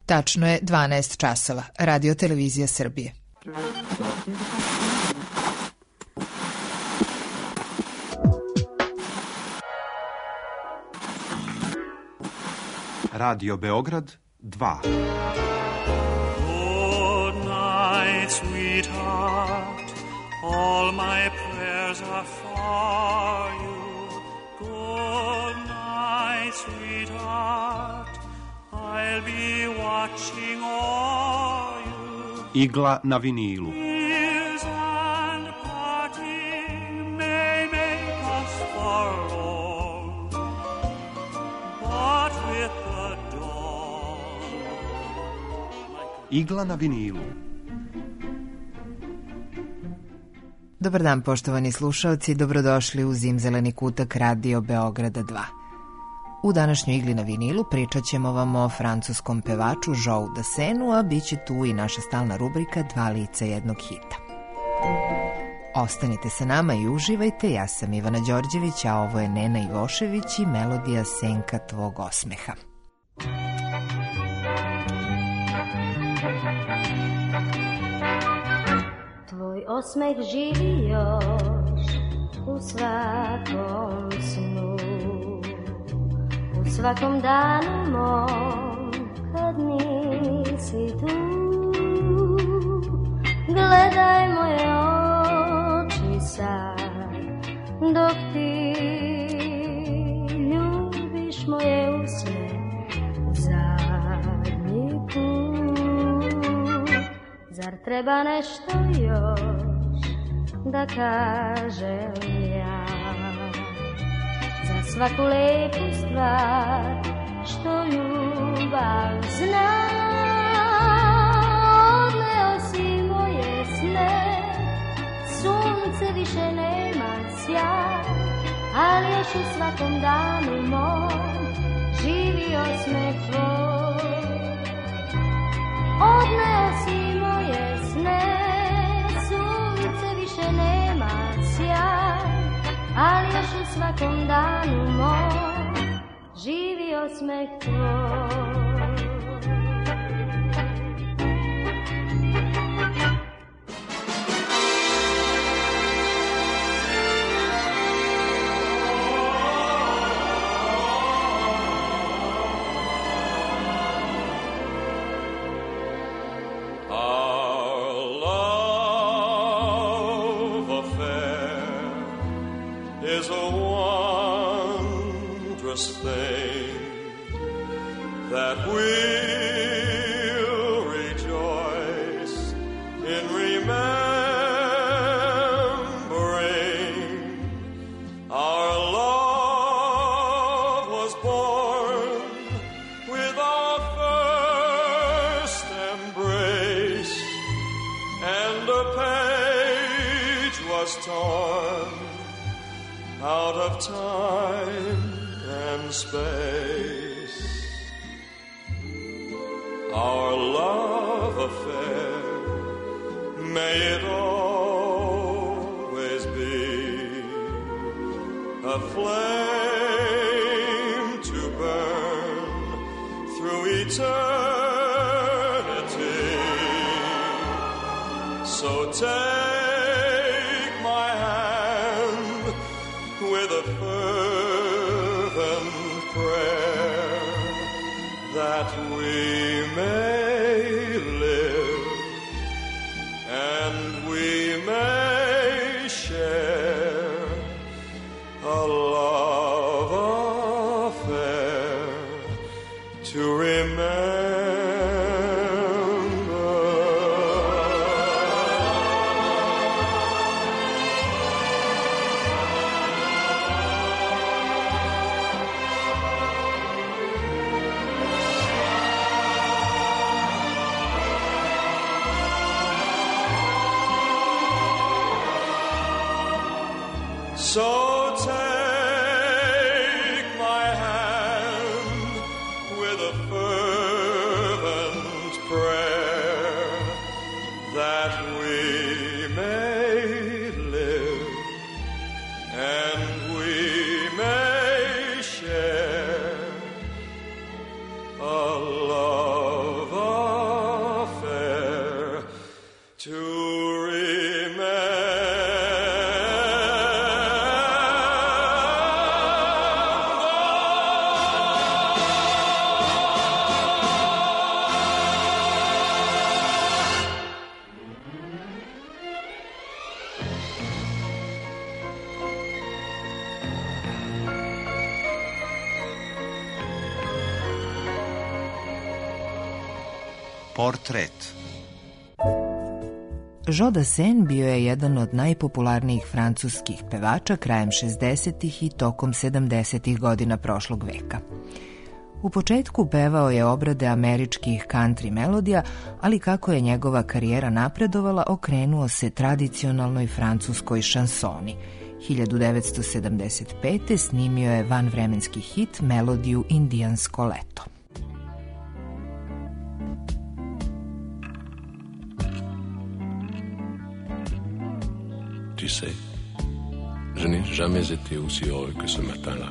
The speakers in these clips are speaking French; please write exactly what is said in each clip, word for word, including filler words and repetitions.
Tačno je dvanaest časova. Radio Televizija Srbije. Radio Beograd dva. Good night, sweetheart. All my prayers are for you. Good night, sweetheart. I'll be watching all you. Igla na vinilu. Tears and parting may make us forlorn, but with the dawn. Igla na vinilu. Dobar dan, poštovani slušaoci, dobrodošli u Zimzeleni kutak Radio Beograda dva. U današnjoj Igli na vinilu pričat ćemo vam o francuskom pevaču Joeu Dassenu, a bit će tu i naša stalna rubrika Dva lica jednog hita. Ostanite sa nama i uživajte, ja sam Ivana Đorđević, a ovo je Nena Ivošević i melodija Senka tvog osmeha. Tvoj osmeh živi još u svakom snu, u svakom danu mom kad nisi tu. Gledaj moje oči sad dok ti ljubiš moje usne zadnji put. Zar treba nešto još da kažem ja za svaku lepu stvar što ljubav zna? Odneo si moje sne, sunce više nema sjaj, ali još u svakom danu mom živi osmeh tvoj. Odneo si moje sne, sunce više nema sjaj, ali još u svakom danu mom živi osmeh tvoj. So take my hand with a fervent prayer that we may live and we may share a love Portret. Jean Dassene bio je jedan od najpopularnijih francuskih pevača krajem šezdesetih i tokom sedamdesetih godina prošlog veka. U početku pevao je obrade američkih country melodija, ali kako je njegova karijera napredovala, okrenuo se tradicionalnoj francuskoj šansoni. hiljadu devetsto sedamdeset pete. snimio je vanvremenski hit melodiju Indijansko leto. Tu sais, je n'ai jamais été aussi heureux que ce matin-là.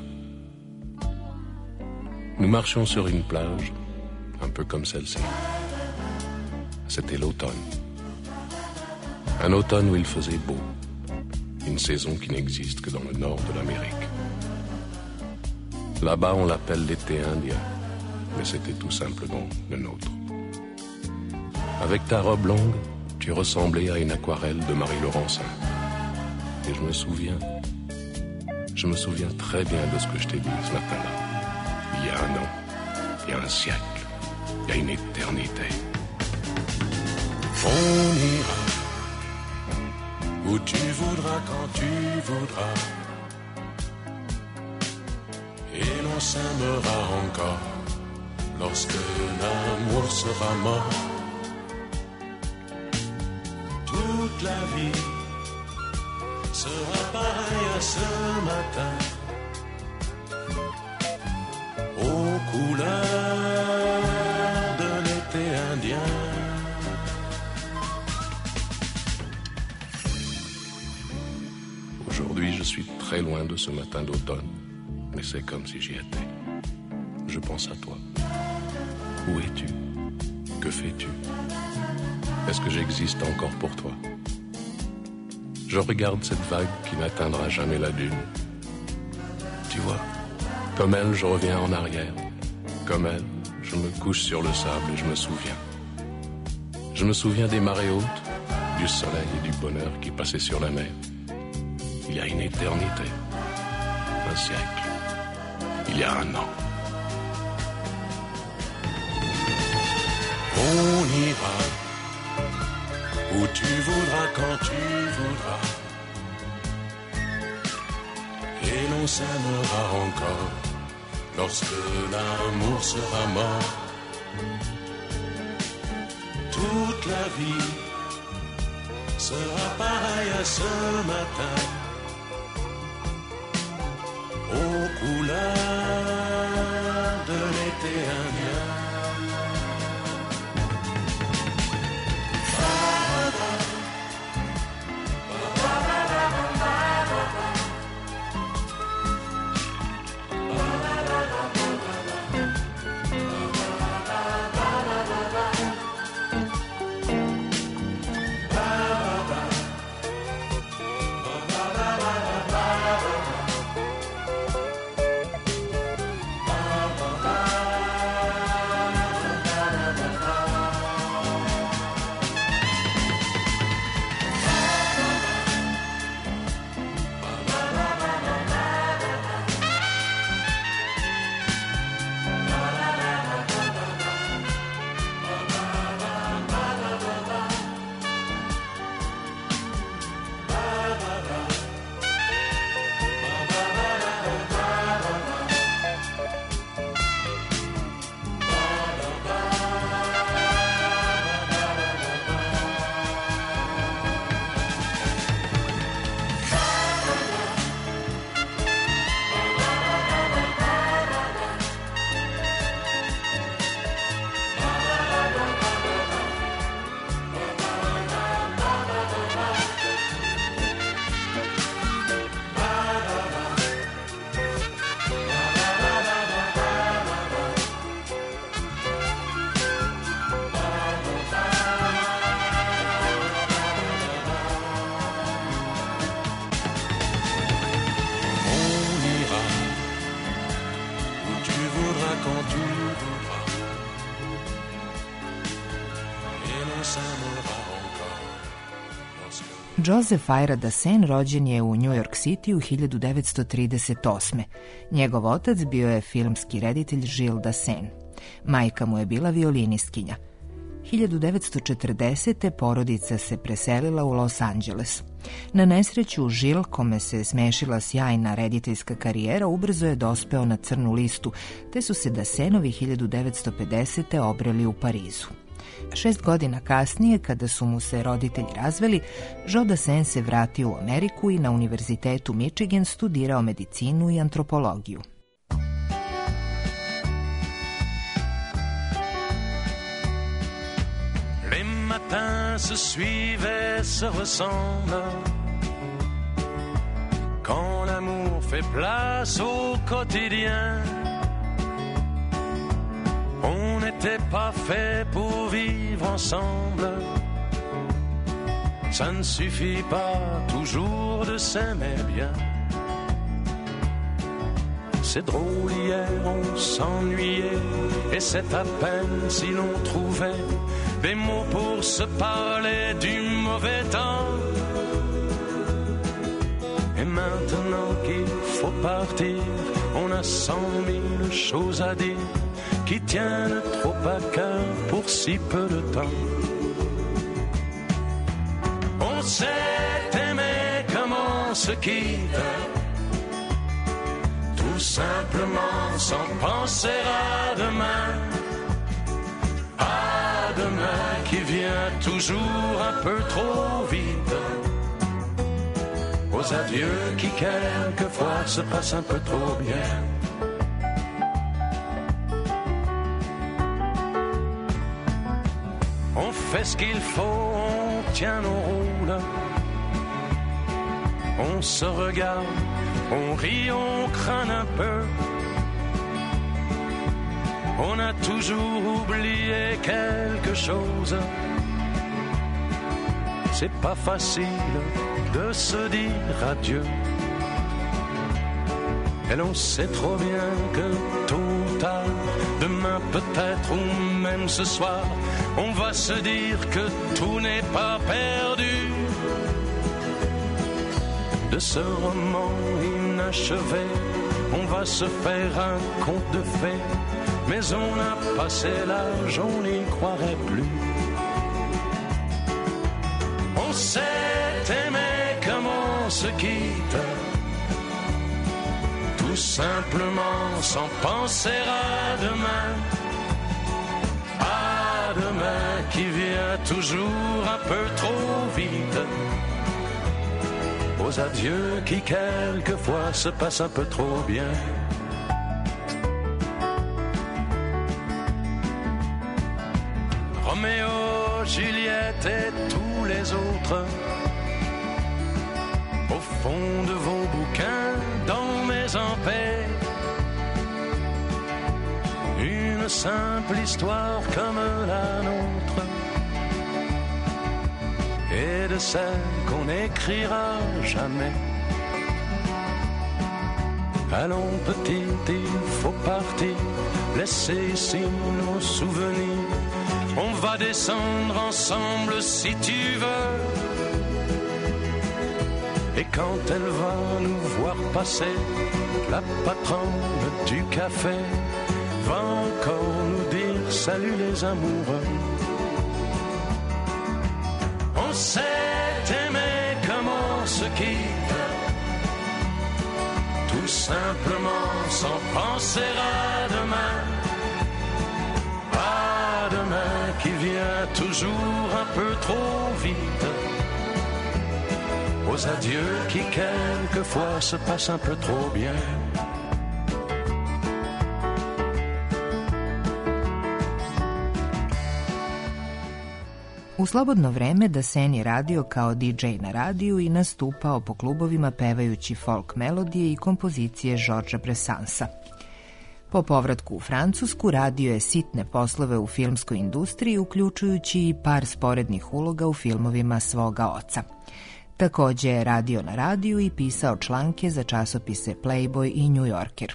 Nous marchions sur une plage, un peu comme celle-ci. C'était l'automne. Un automne où il faisait beau. Une saison qui n'existe que dans le nord de l'Amérique. Là-bas, on l'appelle l'été indien, mais c'était tout simplement le nôtre. Avec ta robe longue, tu ressemblais à une aquarelle de Marie Laurencin. Et je me souviens, je me souviens très bien de ce que je t'ai dit ce matin-là. Il y a un an, il y a un siècle, il y a une éternité. On ira où tu voudras, quand tu voudras. Et l'on s'aimera encore lorsque l'amour sera mort. Toute la vie sera pareil à ce matin, aux couleurs de l'été indien. Aujourd'hui, je suis très loin de ce matin d'automne, mais c'est comme si j'y étais. Je pense à toi. Où es-tu? Que fais-tu? Est-ce que j'existe encore pour toi? Je regarde cette vague qui n'atteindra jamais la dune. Tu vois, comme elle, je reviens en arrière. Comme elle, je me couche sur le sable et je me souviens. Je me souviens des marées hautes, du soleil et du bonheur qui passaient sur la mer. Il y a une éternité, un siècle, il y a un an. On ira où tu voudras, quand tu voudras. Et l'on s'aimera encore lorsque l'amour sera mort. Toute la vie sera pareille à ce matin, aux couleurs de l'été indien. Joseph Ira Dassene rođen je u New York City u hiljadu devetsto trideset osme. Njegov otac bio je filmski reditelj Gilles Dassene. Majka mu je bila violinistkinja. hiljadu devetsto četrdesete. porodica se preselila u Los Angeles. Na nesreću, Žil, kome se smešila sjajna rediteljska karijera, ubrzo je dospeo na crnu listu, te su se Dassenovi hiljadu devetsto pedesete. obreli u Parizu. Šest godina kasnije, kada su mu se roditelji razveli, Joe Dassin se vratio u Ameriku i na Univerzitetu Michigan studirao medicinu i antropologiju. Les matins se suivent, se ressemblent. Quand l'amour fait place au quotidien, on n'était pas fait pour vivre ensemble. Ça ne suffit pas toujours de s'aimer bien. C'est drôle, hier on s'ennuyait, et c'est à peine si l'on trouvait des mots pour se parler du mauvais temps. Et maintenant qu'il faut partir, on a cent mille choses à dire qui tiennent trop à cœur pour si peu de temps. On s'est aimé comme on se quitte, tout simplement sans penser à demain. À demain qui vient toujours un peu trop vite. Aux adieux qui quelquefois se passent un peu trop bien. On fait ce qu'il faut, on tient nos rôles. On se regarde, on rit, on craint un peu. On a toujours oublié quelque chose. C'est pas facile de se dire adieu. Et l'on sait trop bien que tôt ou tard, demain peut-être ou même ce soir, on va se dire que tout n'est pas perdu. De ce roman inachevé, on va se faire un conte de fées. Mais on a passé l'âge, on n'y croirait plus. On s'est aimé comme on se quitte, tout simplement sans penser à demain. À demain qui vient toujours un peu trop vite. Aux adieux qui quelquefois se passent un peu trop bien. Roméo, Juliette et tous les autres, au fond de vos bouquins, dans mes empais, une simple histoire comme la nôtre, et de celle qu'on n'écrira jamais. Allons petite, il faut partir, laisser ici nos souvenirs. On va descendre ensemble si tu veux. Et quand elle va nous voir passer, la patronne du café va encore nous dire salut les amoureux. On s'est aimé comme on se quitte, tout simplement sans penser à demain. À demain qui vient toujours un peu trop vite. Aux adieux qui quelquefois se passent un peu trop bien. U slobodno vreme Dassin je radio kao di džej na radiju i nastupao po klubovima pevajući folk melodije i kompozicije Georgesa Braissansa. Po povratku u Francusku radio je sitne poslove u filmskoj industriji, uključujući i par sporednih uloga u filmovima svoga oca. Takođe je radio na radiju i pisao članke za časopise Playboy i New Yorker.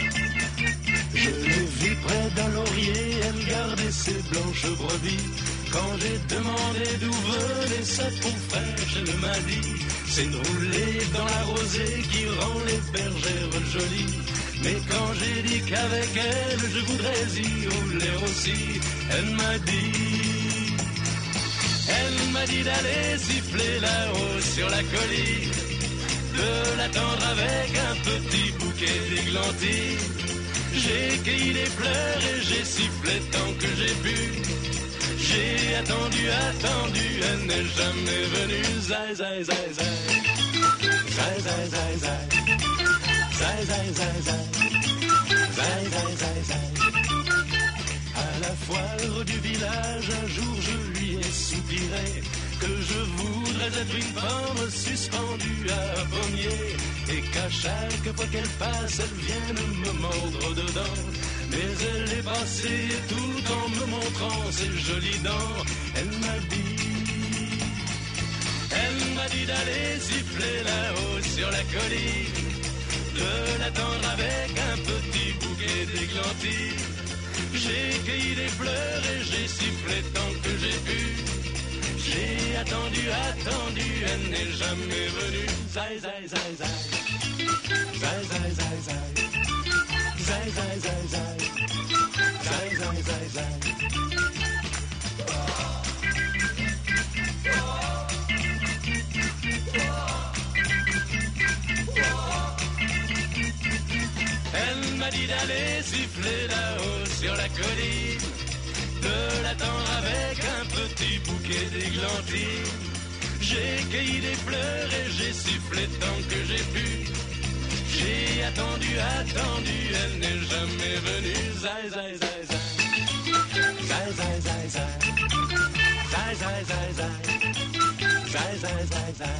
Ses blanches brebis, Quand j'ai demandé d'où venait sa peau fraîche, elle m'a dit c'est de rouler dans la rosée qui rend les bergères jolies. Mais quand j'ai dit qu'avec elle je voudrais y rouler aussi, elle m'a dit, elle m'a dit d'aller siffler là-haut sur la colline, de l'attendre avec un petit bouquet d'églantines. J'ai cueilli des fleurs et j'ai sifflé tant que j'ai pu. J'ai attendu, attendu, elle n'est jamais venue. Zai, zai, zai, zai. Zai, zai, zai, zai. Zai, zai, zai, zai. Zai, zai, zai, zai. À la foire du village, un jour je lui ai soupiré que je voudrais être une femme suspendue à un pommier, et qu'à chaque fois qu'elle passe, elle vienne me mordre dedans. Mais elle est passée tout en me montrant ses jolies dents. Elle m'a dit, elle m'a dit d'aller siffler là-haut sur la colline, de l'attendre avec un petit bouquet d'églantines. J'ai cueilli des fleurs et j'ai sifflé tant que j'ai pu. J'ai attendu, attendu, elle n'est jamais venue. Zai, zai, zai, zai. Zai, zai, zai, zai. Zai, zai, zai, zai. Zai, zai, zai, zai. Elle m'a dit d'aller siffler là-haut sur la colline, de l'attendre avec un petit bouquet d'églantines. J'ai cueilli des fleurs et j'ai sifflé tant que j'ai pu. J'ai attendu, attendu, elle n'est jamais venue. Zai, zai, zai, zai. Zai, zai, zai, zai. Zai, zai, zai, zai. Zai, zai, zai, zai.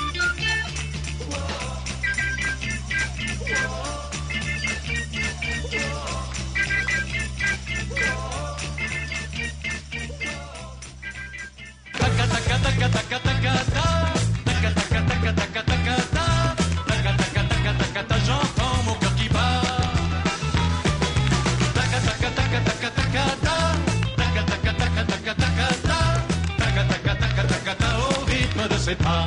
J'entends mon cœur qui bat. Au rythme de ses pas.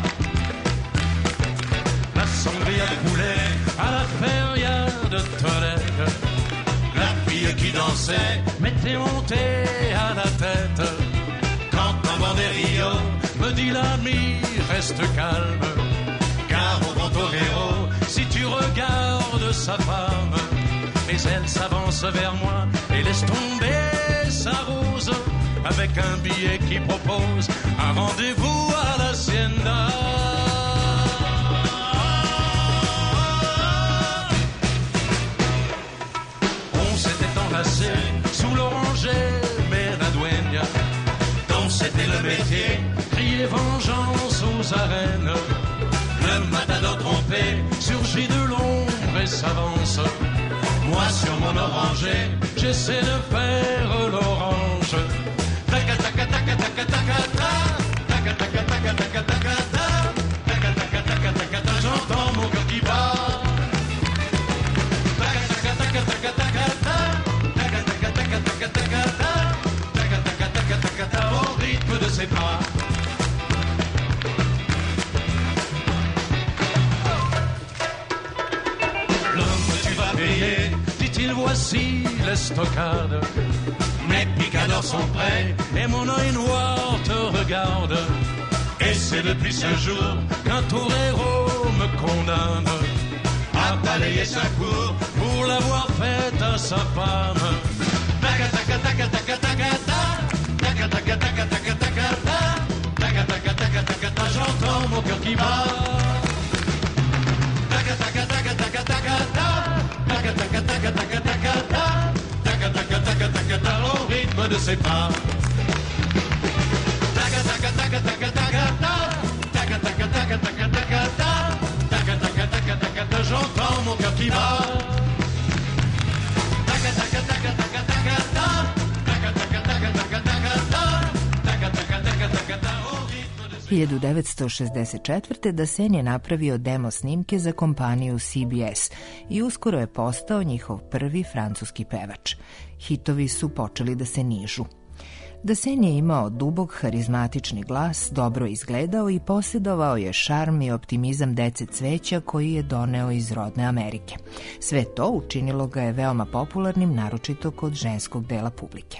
La sangria de poulet à la feria de Tolède. La fille qui dansait m'était montée à la tête. Quand un vent des Rio me dit l'ami, reste calme, car au grand torero, si tu regardes sa femme, mais elle s'avance vers moi et laisse tomber sa rose, avec un billet qui propose un rendez-vous à l'hacienda. On s'était enlacé sous l'oranger, mais la dueña, dont c'était le métier, criait vengeance aux arènes. Le matador trompé surgit de l'ombre et s'avance. Moi sur mon oranger, j'essaie de faire l'orange. Taca taca taca taca taca ta, taca taca taca taca taca ta, taca taca taca taca ta, j'entends mon cœur qui bat. Taca taca taca taca taca ta, taca taca taca taca taca ta, taca taca taca taca ta, au rythme de ses pas. Dit-il, voici l'estocade. Mes picadors sont prêts et mon œil noir te regarde. Et c'est depuis ce jour qu'un torero me condamne à balayer sa cour pour l'avoir faite à sa femme. Taca taca taca taca taca ta, taca taca taca taca taca ta, taca taca taca taca ta, j'entends mon cœur qui bat. Taca taca taca taca taca ta, taca taca taca taca taca ta, taca taca taca taca ta, au rythme de ses pas. Taca taca taca taca taca ta, taca taca taca taca taca ta, taca taca taca taca ta, j'entends mon cœur qui bat. Taca taca taca taca taca ta, taca taca taca taca taca ta, taca taca taca taca ta, au rythme de ses pas. hiljadu devetsto šezdeset četvrte Dasen je napravio demo snimke za kompaniju C B S i uskoro je postao njihov prvi francuski pevač. Hitovi su počeli da se nižu. Dasein je imao dubok, harizmatični glas, dobro izgledao i posjedovao je šarm i optimizam dece cveća koji je doneo iz rodne Amerike. Sve to učinilo ga je veoma popularnim, naročito kod ženskog dela publike.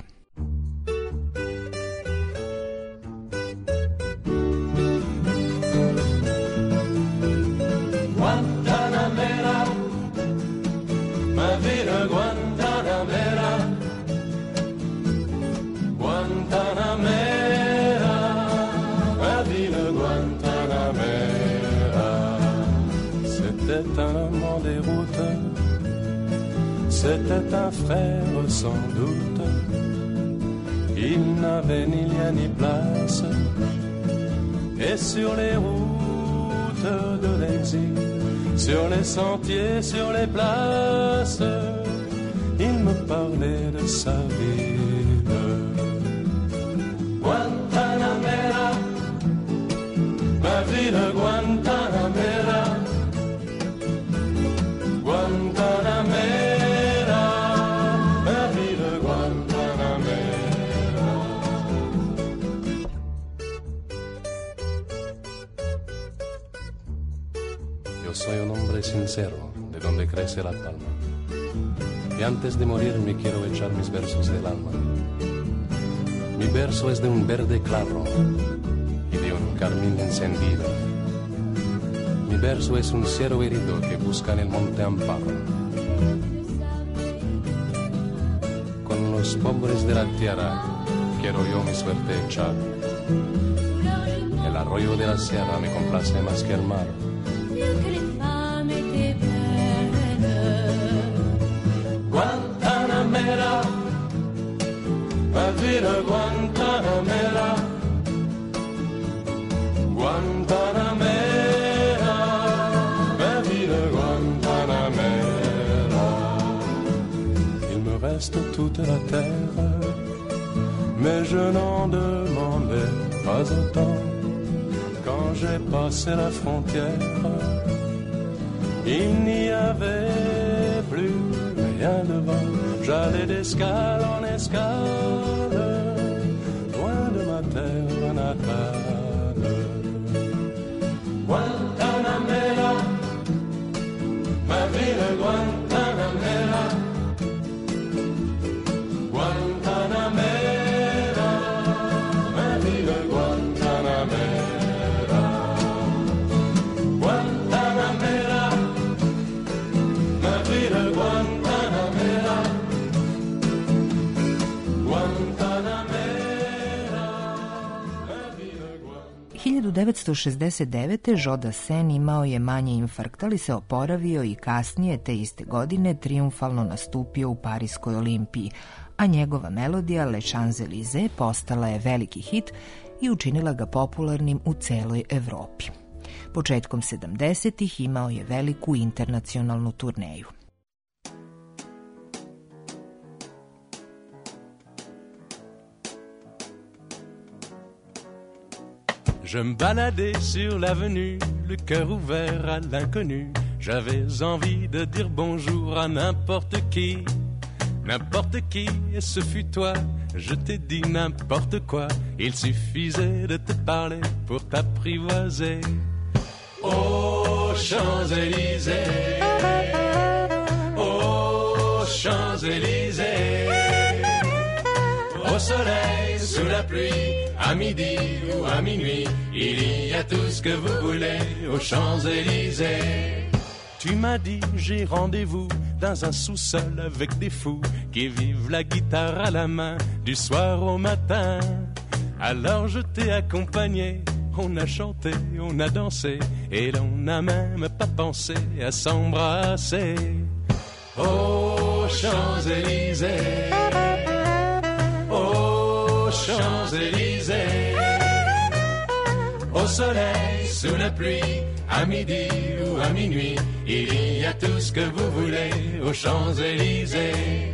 Guantanamera, ma vida Guantanamera, Guantanamera, ma vida Guantanamera. C'était un amant des routes, c'était un frère sans doute. Il n'avait ni lien ni place, et sur les routes de l'exil, sur les sentiers, sur les places, il me parlait de sa ville. Guantanamera, ma ville Guantanamera, Guantanamera, ma ville Guantanamera. Yo soy un hombre sincero, de donde crece la palma. Y antes de morir me quiero echar mis versos del alma. Mi verso es de un verde claro y de un carmín encendido. Mi verso es un cielo herido que busca en el monte amparo. Con los pobres de la tierra quiero yo mi suerte echar. El arroyo de la sierra me complace más que el mar. Guantanamera, ma vida Guantanamera, Guantanamera, ma vida Guantanamera. Il me reste toute la terre, mais je n'en demandais pas autant. Quand j'ai passé la frontière, il n'y avait plus rien devant. J'allais d'escale en escale, loin de ma terre natale. Guantanamera, ma ville Guantanamera, Guantanamera, ma ville Guantanamera, Guantanamera, ma ville Guantanamera. hiljadu devetsto šezdeset devete. Joe Dassin imao je manji infarkt, ali se oporavio i kasnije te iste godine trijumfalno nastupio u Pariskoj olimpiji, a njegova melodija Le Champs-Élysées postala je veliki hit i učinila ga popularnim u celoj Evropi. Početkom sedamdesetih imao je veliku internacionalnu turneju. Je me baladais sur l'avenue, le cœur ouvert à l'inconnu. J'avais envie de dire bonjour à n'importe qui, n'importe qui, et ce fut toi. Je t'ai dit n'importe quoi, il suffisait de te parler pour t'apprivoiser. Aux Champs-Élysées, aux Champs-Élysées, au soleil, sous la pluie, à midi ou à minuit, il y a tout ce que vous voulez aux Champs-Élysées. Tu m'as dit j'ai rendez-vous dans un sous-sol avec des fous qui vivent la guitare à la main du soir au matin. Alors je t'ai accompagné, on a chanté, on a dansé et l'on n'a même pas pensé à s'embrasser. Aux Champs-Élysées, aux Champs-Élysées, au soleil, sous la pluie, à midi ou à minuit, il y a tout ce que vous voulez aux Champs-Élysées.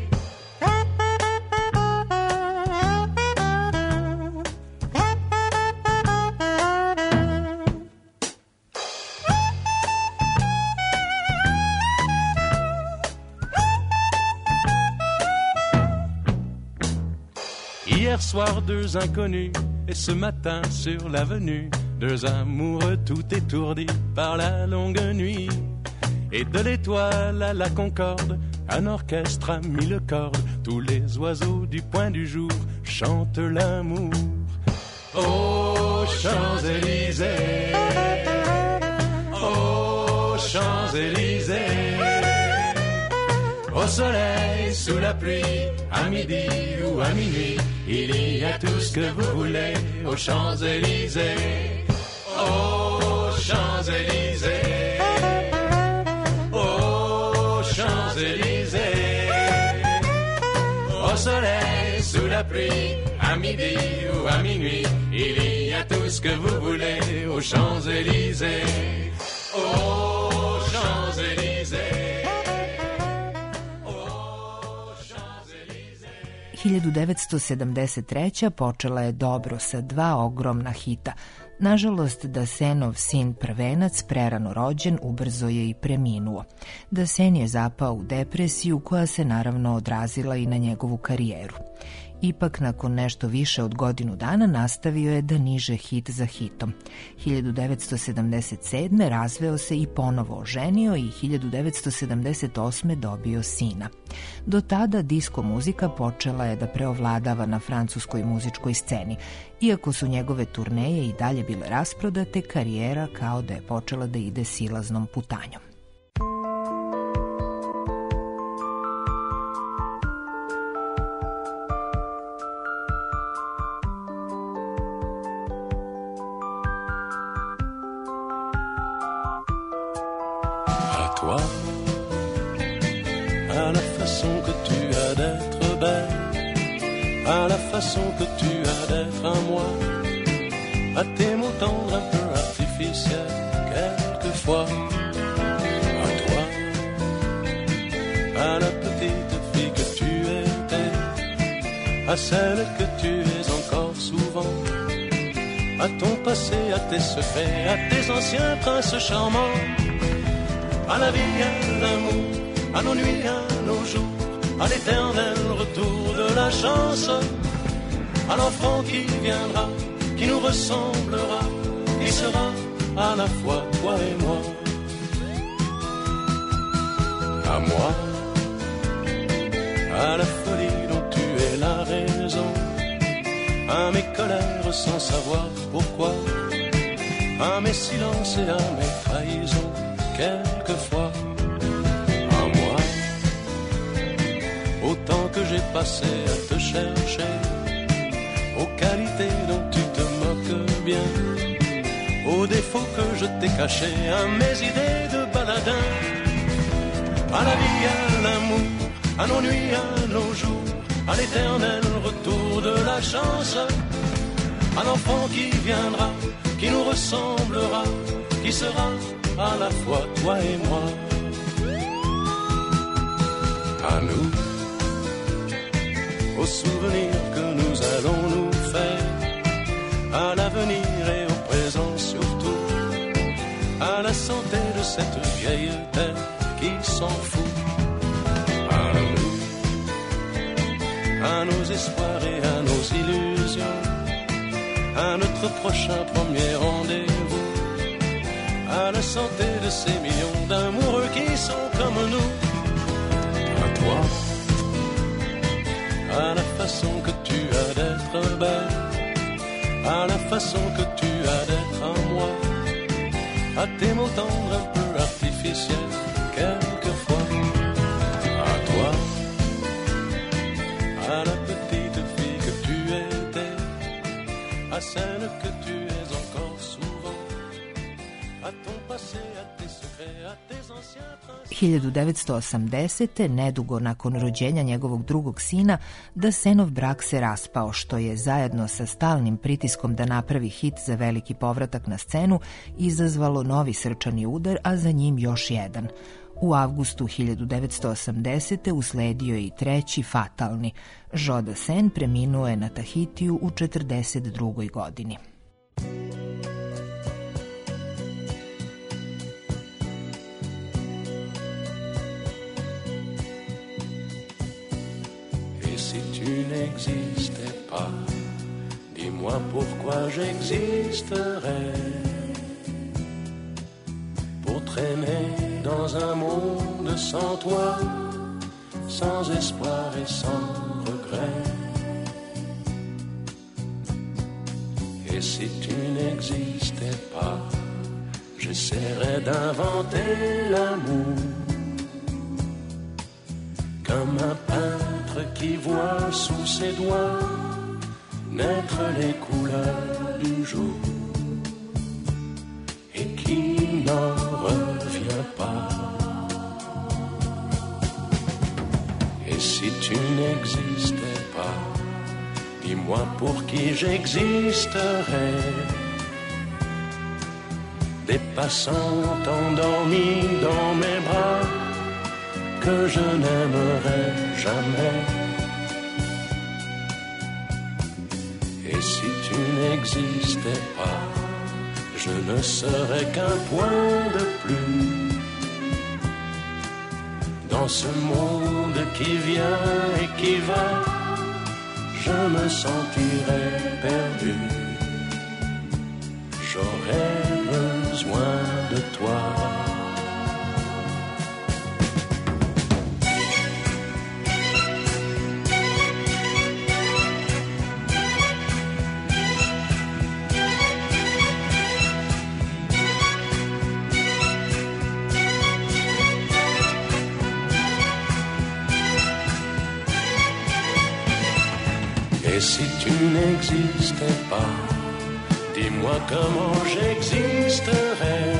Hier Hier soir, deux inconnus, et ce matin sur l'avenue, deux amoureux tout étourdis par la longue nuit. Et de l'étoile à la Concorde, un orchestre a mis le corde. Tous les oiseaux du point du jour chantent l'amour. Aux Champs-Élysées, aux Champs-Élysées, au soleil, sous la pluie, à midi ou à minuit, il y a tout ce que vous voulez aux Champs-Élysées, aux Champs-Élysées, aux Champs-Élysées, au soleil, sous la pluie, à midi ou à minuit, il y a tout ce que vous voulez aux Champs-Élysées, aux Champs-Élysées. hiljadu devetsto sedamdeset treća. počela je dobro sa dva ogromna hita. Nažalost, Dassenov sin prvenac, prerano rođen, ubrzo je i preminuo. Dassen je zapao u depresiju koja se naravno odrazila i na njegovu karijeru. Ipak, nakon nešto više od godinu dana nastavio je da niže hit za hitom. hiljadu devetsto sedamdeset sedme. razveo se i ponovo oženio i hiljadu devetsto sedamdeset osme. dobio sina. Do tada disko muzika počela je da preovladava na francuskoj muzičkoj sceni. Iako su njegove turneje i dalje bile rasprodate, karijera kao da je počela da ide silaznom putanjom. Toi, à la façon que tu as d'être belle, à la façon que tu as d'être à moi, à tes mots tendres un peu artificiels, quelquefois, à toi, à la petite fille que tu étais, à celle que tu es encore souvent, à ton passé, à tes secrets, à tes anciens princes charmants. À la vie, à l'amour, à nos nuits, à nos jours, à l'éternel retour de la chance, à l'enfant qui viendra, qui nous ressemblera, qui sera à la fois toi et moi. À moi, à la folie dont tu es la raison, à mes colères sans savoir pourquoi, à mes silences et à mes trahisons. Quelquefois, à moi, autant que j'ai passé à te chercher, aux qualités dont tu te moques bien, aux défauts que je t'ai cachés, à mes idées de baladin, à la vie, à l'amour, à nos nuits, à nos jours, à l'éternel retour de la chance, à l'enfant qui viendra, qui nous ressemblera, qui sera à la fois toi et moi. À nous, aux souvenirs que nous allons nous faire, à l'avenir et au présent surtout, à la santé de cette vieille terre qui s'en fout. À nous, à nos espoirs et à nos illusions, à notre prochain premier rendez-vous, à la santé de ces millions d'amoureux qui sont comme nous. À toi, à la façon que tu as d'être belle, à la façon que tu as d'être à moi, à tes mots tendres un peu artificiels, quelquefois. À toi, à la petite fille que tu étais, à celle que tu es encore souvent, à ton passé, à tes secrets, à tes anciens principes. hiljadu devetsto osamdesete. nedugo nakon rođenja njegovog drugog sina, Dassenov brak se raspao, što je zajedno sa stalnim pritiskom da napravi hit za veliki povratak na scenu izazvalo novi srčani udar, a za njim još jedan. U avgustu hiljadu devetsto osamdesete. usledio je i treći, fatalni. Joe Dassin preminuo je na Tahitiju u četrdeset drugoj godini. Et si tu n'existais pas, dis-moi pourquoi j'existerais. Pour traîner dans un monde sans toi, sans espoir et sans regret. Et si tu n'existais pas, j'essaierais d'inventer l'amour, comme un peintre qui voit sous ses doigts naître les couleurs du jour et qui n'en revient pas. Et si tu n'existais pas, dis-moi pour qui j'existerais. Des passants endormis dans mes bras que je n'aimerais jamais. Et si tu n'existais pas, je ne serais qu'un point de plus dans ce monde qui vient et qui va. Je me sentirais perdu. J'aurais besoin de toi. Et si tu n'existais pas, dis-moi comment j'existerais.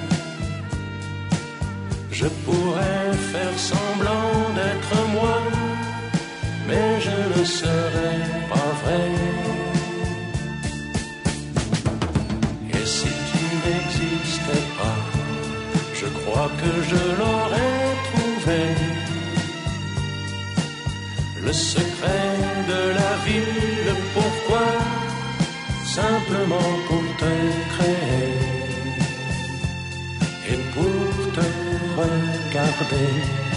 Je pourrais faire semblant d'être moi, mais je ne serais pas vrai. Et si tu n'existais pas, je crois que je l'aurais trouvé. Le secret de la vie, le pourquoi, simplement pour te créer et pour te regarder.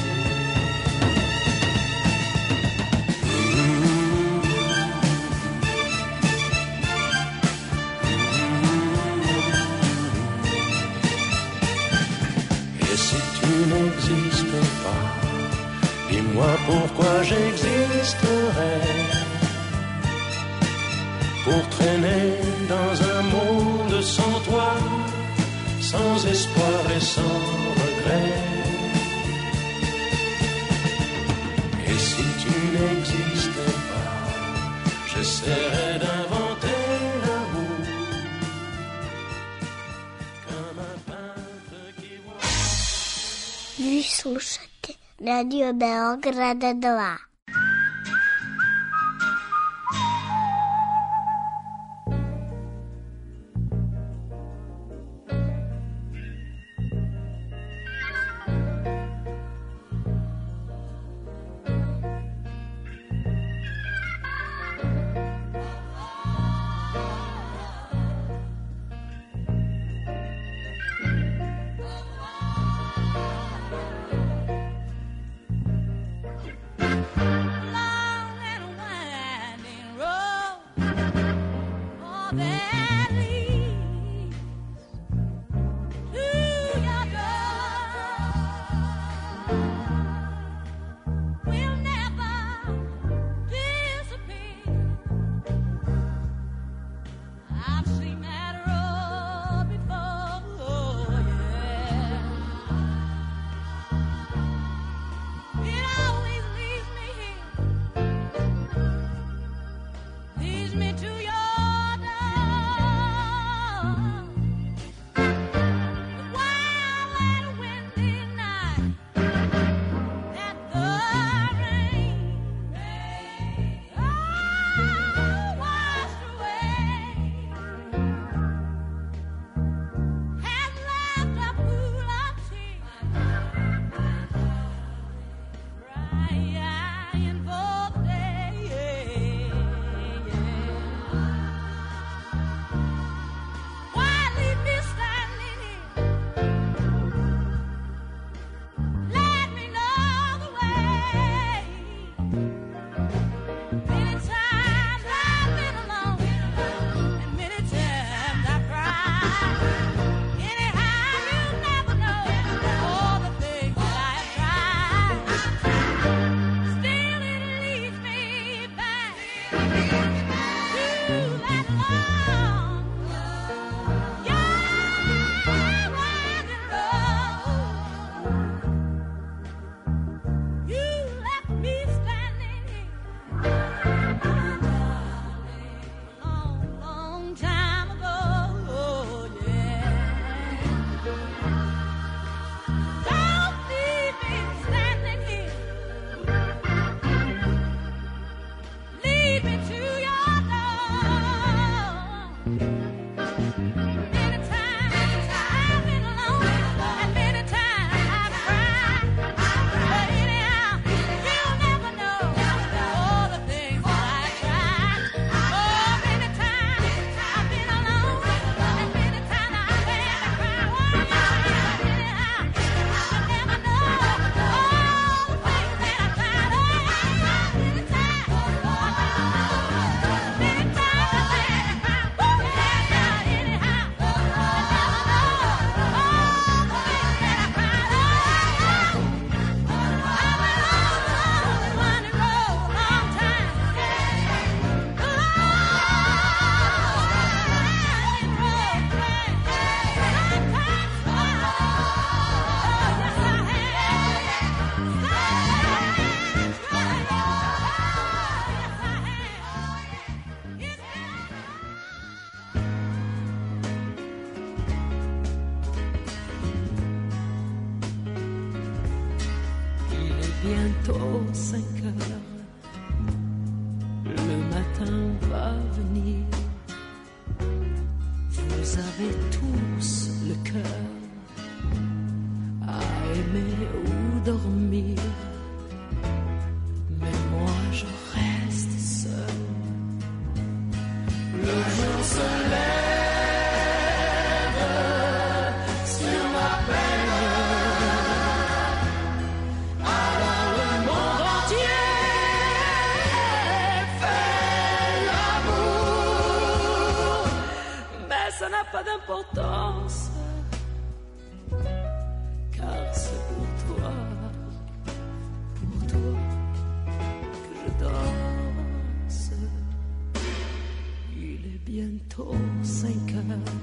Et si tu n'existais pas, dis-moi pourquoi j'existerais. Pour traîner dans un monde sans toi, sans espoir et sans regret. Et si tu n'existais pas, j'essaierais d'inventer l'amour, comme un peintre qui voit. Vi slušate Radio Beograda dva. bientôt cinq heures. Le matin va venir. Vous avez tous le cœur à aimer ou dormir. Mais moi je reste seul. Le jour se lève sur ma peine. Alors le monde entier fait l'amour. Mais ça n'a pas d'importance, car c'est pour toi, pour toi que je danse. Il est bientôt cinq heures.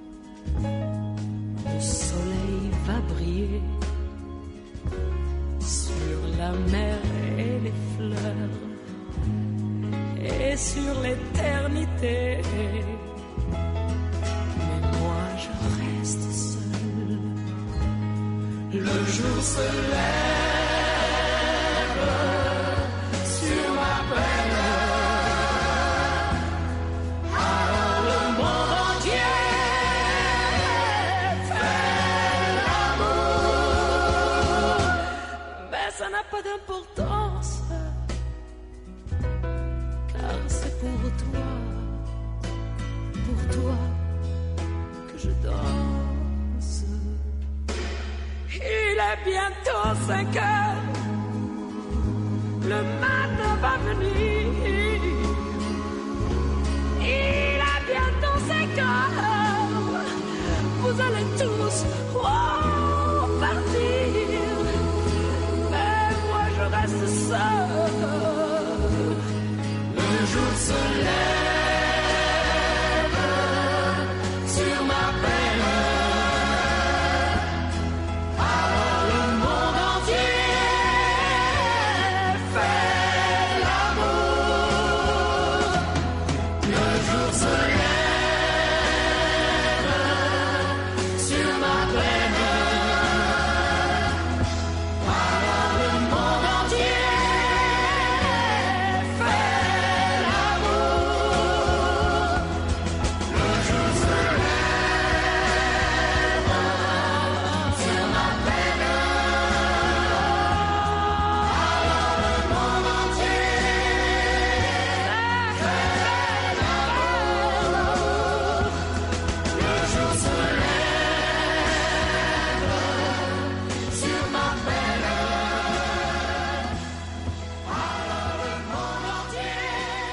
Le soleil va briller sur la mer et les fleurs et sur l'éternité. Mais moi je reste seul. Le jour se lève sur ma peine. Alors le monde entier fait l'amour. Mais ça n'a pas d'importance, car c'est pour toi, pour toi que je danse. Il est bientôt cinq heures. Le matin va venir. Il est bientôt cinq heures. Vous allez tous oh, partir. Mais moi je reste seul. Le jour se lève sur ma peine. Alors le monde entier fait l'amour. Le jour se lève sur ma peine. Alors le monde entier fait l'amour. Le jour se lève sur ma peine. Alors le monde entier fait l'amour. Le jour se lève sur ma peine. Alors le monde entier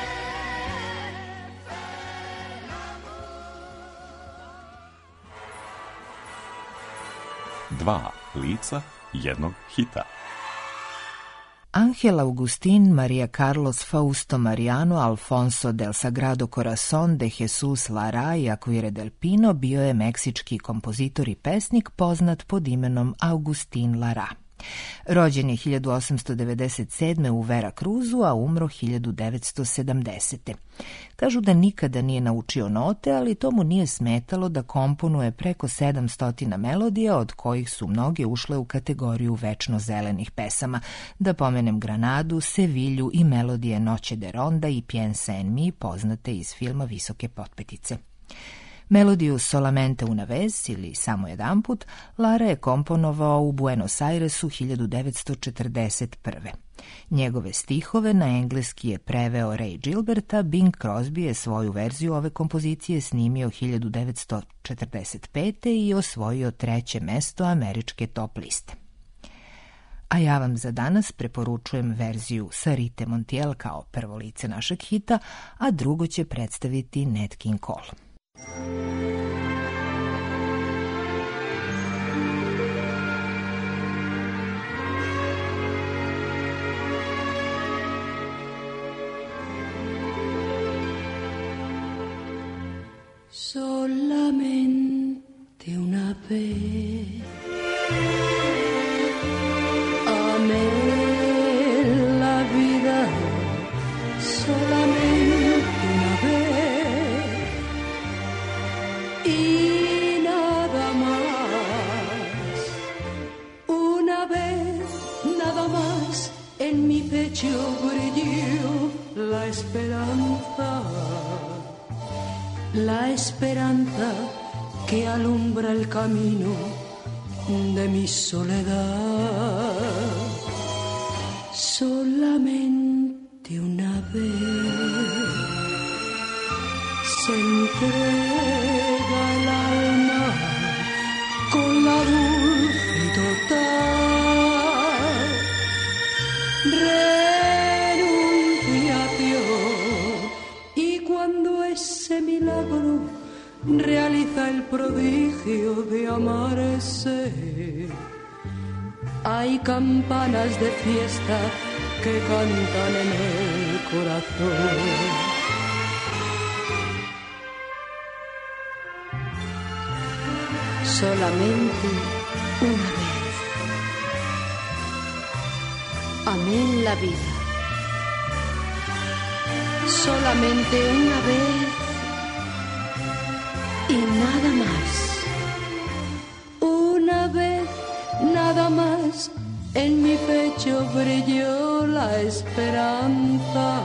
Dva lica jednog hita. Ángel Agustín María Carlos Fausto Mariano Alfonso del Sagrado Corazón de Jesús Lara y Aguirre del Pino bio je meksički kompozitor i pesnik poznat pod imenom Agustín Lara. Rođen je hiljadu osamsto devedeset sedme u Veracruzu, a umro hiljadu devetsto sedamdesete. Kažu da nikada nije naučio note, ali to mu nije smetalo da komponuje preko sedamsto melodija, od kojih su mnoge ušle u kategoriju večno zelenih pesama. Da pomenem Granadu, Sevilju i melodije Noće de Ronda i Piensa en mi, poznate iz filma Visoke potpetice. Melodiju Solamente una vez ili Samo jedanput Lara je komponovao u Buenos Airesu hiljadu devetsto četrdeset prve. Njegove stihove na engleski je preveo Ray Gilberta. Bing Crosby je svoju verziju ove kompozicije snimio hiljadu devetsto četrdeset pete i osvojio treće mesto američke top liste. A ja vam za danas preporučujem verziju Sarite Montiel kao prvo lice našeg hita, a drugo će predstaviti Nat King Cole. Solamente una vez amé la vida, solamente una vez y nada más, una vez nada más. alumbra el camino de mi soledad. Solamente una vez se entrega el alma con la dulce y total renunciación, y cuando ese milagro realiza el prodigio de amarse, hay campanas de fiesta que cantan en el corazón. Solamente una vez amé en la vida. Solamente una vez y nada más. Una vez nada más en mi pecho brilló la esperanza.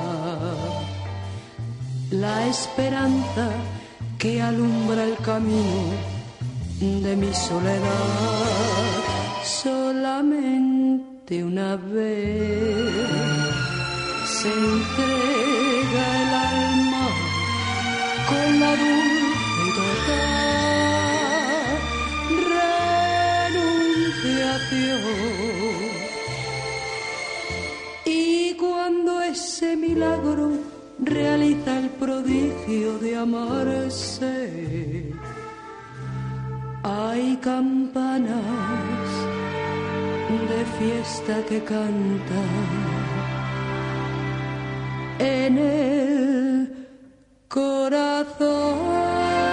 La esperanza que alumbra el camino de mi soledad. Solamente una vez se entrega el alma con la dulce y total renunciación, y cuando ese milagro realiza el prodigio de amarse, hay campanas de fiesta que cantan en el corazón.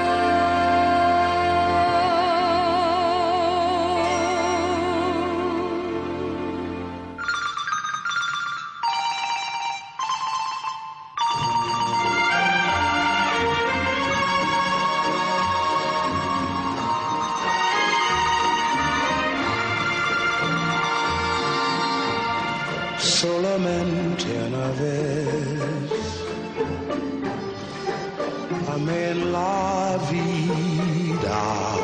Solamente una vez amé la vida,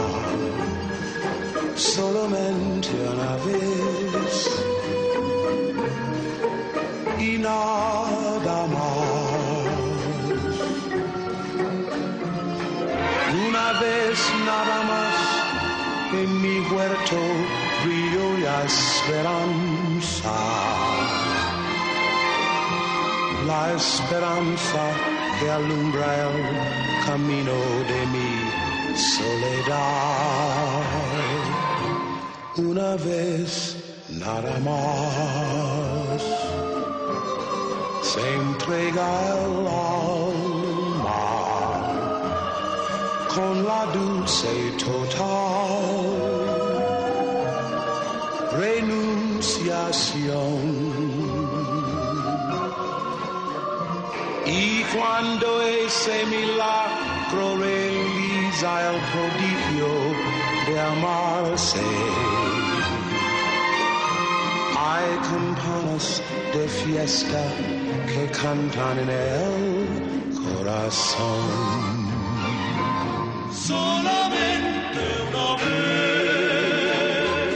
solamente una vez y nada más. Una vez nada más en mi huerto brilló la esperanza. La esperanza que alumbra el camino de mi soledad. Una vez nada más se entrega el alma con la dulce total renunciación. Y cuando ese milagro realiza el prodigio de amarse, hay campanas de fiesta que cantan en el corazón. Solamente una vez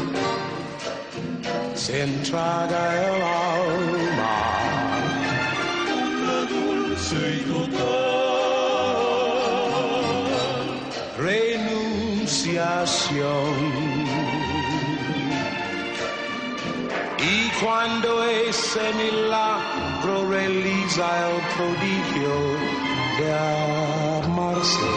se entrega el alma y total renunciación, y cuando ese milagro realiza el prodigio de amarse,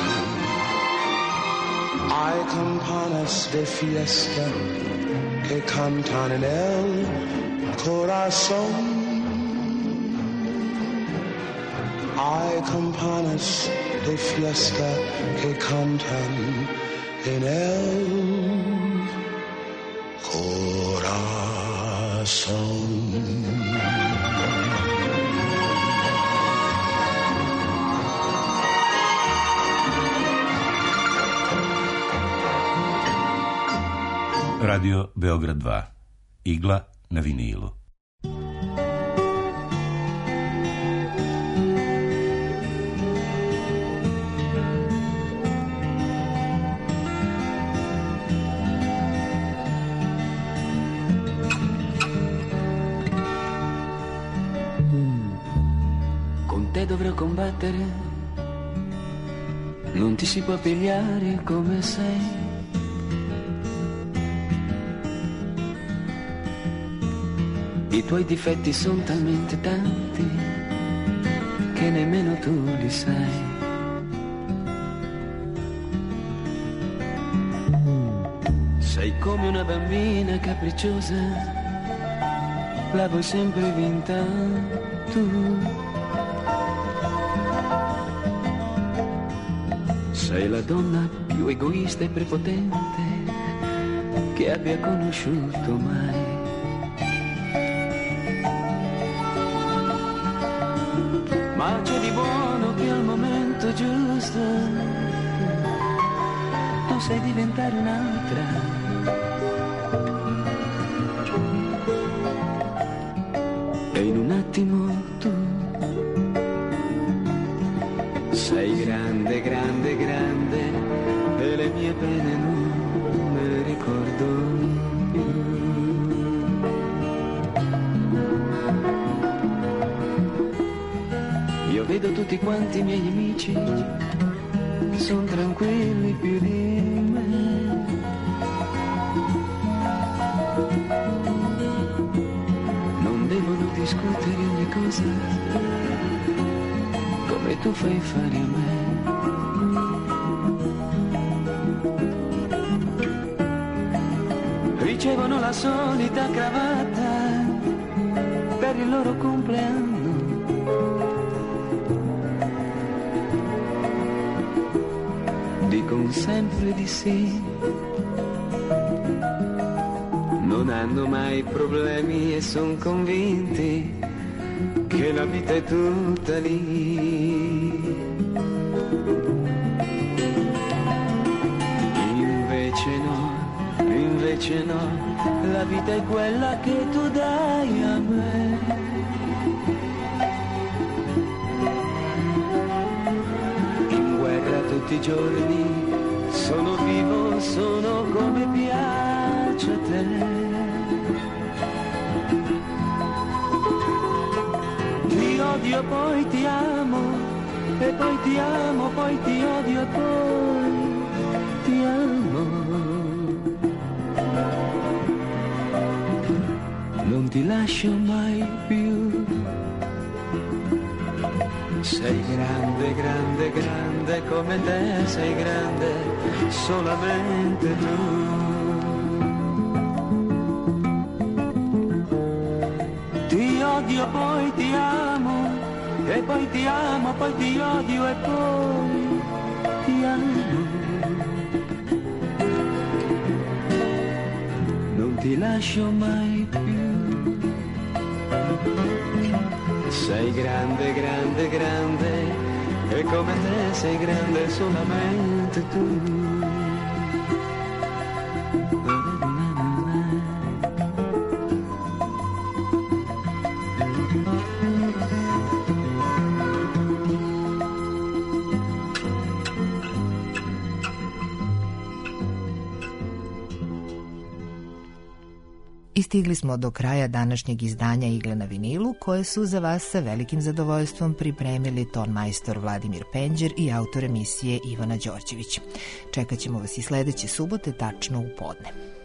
hay campanas de fiesta que cantan en el corazón. Hay campanas de fiesta que cantan en el corazón. Radio Beograd dva. Igla na vinilu. dovrò combattere, non ti si può pigliare come sei. I tuoi difetti sono talmente tanti che nemmeno tu li sai. Sei come una bambina capricciosa, la vuoi sempre vinta tu. Sei la donna più egoista e prepotente che abbia conosciuto mai. Ma c'è di buono che al momento giusto tu sai diventare un'altra. E in un attimo tu sei grande, grande, grande e le mie pene non me le ricordo più. Io vedo tutti quanti i miei amici che sono tranquilli più di me. Non devono discutere ogni cosa come tu fai fare a me. Ricevono la solita cravatta per il loro compleanno. Dicono sempre di sì, non hanno mai problemi e son convinti che la vita è tutta lì. Invece no, invece no, la vita è quella che tu dai a me. In guerra tutti i giorni sono vivo, sono come piace a te. Ti odio, poi ti amo, e poi ti amo, poi ti odio e poi ti amo. Non ti lascio mai più. Sei grande, grande, grande come te, sei grande solamente tu. Ti odio, poi ti amo, e poi ti amo, poi ti odio e poi ti amo. Non ti lascio mai più. Sei grande, grande, grande, e come te sei grande solamente tu. I stigli smo do kraja današnjeg izdanja Igle na vinilu, koje su za vas sa velikim zadovoljstvom pripremili tonmajstor Vladimir Penđer i autor emisije Ivana Đorđević. Čekat ćemo vas i sledeće subote, tačno u podne.